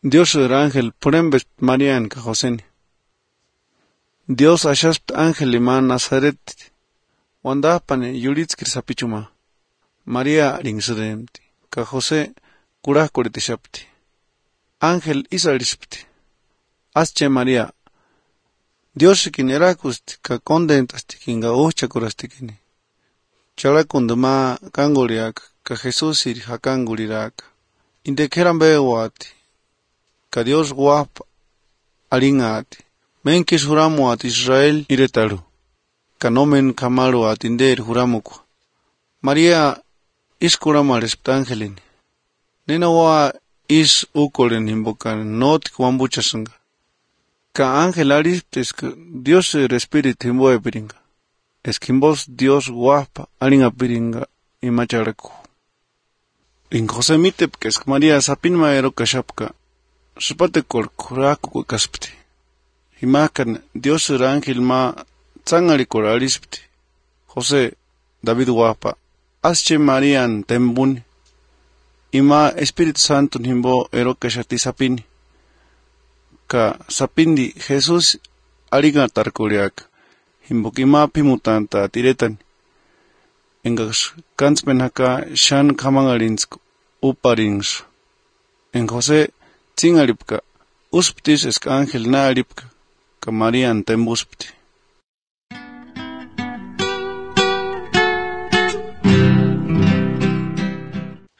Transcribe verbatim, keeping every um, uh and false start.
Dios el ángel purembes Marian ka Joseni. Dios ashaspt ángel ima Nazaret. Wanda pane yuritskir sapichuma. María ringsuremti. Ka José kurah kuritishapti. Ángel isarishpti. Asche María. Dios kin erakusti ka contentasti kinga ucha kurastikini. Chalakunduma kanguriak ka Jesús ir hakangurirak. Indekeran bewati. Ka Dios guap aringati. Menkis juramu at Israel iretaru. Ka nomen kamaru at inder juramuku. María is kuramales angelini. Nena wa is ukolen invocan not kwambuchasanga. Ka ángel aristes que Dios el espíritu himboe piringa. Es que vos Dios guapa aringa piringa y macharaku. In José mitep que es María sapin maero kashapka. Supate kor kuraku kaspti. Himakan Dios el ángel ma tsangari kor arispti. José David guapa. Asche Marian tembun. Ima Espíritu Santo himbo ero kashati sapini. Ka sapindi Jesús aringa tarkuriak. Himbokima pimutanta tiretan. Engas kanspen haka shan kamangarinsk uparins. En José tingaripka usptis es ángel na aripka. Ka Marian tembuspti.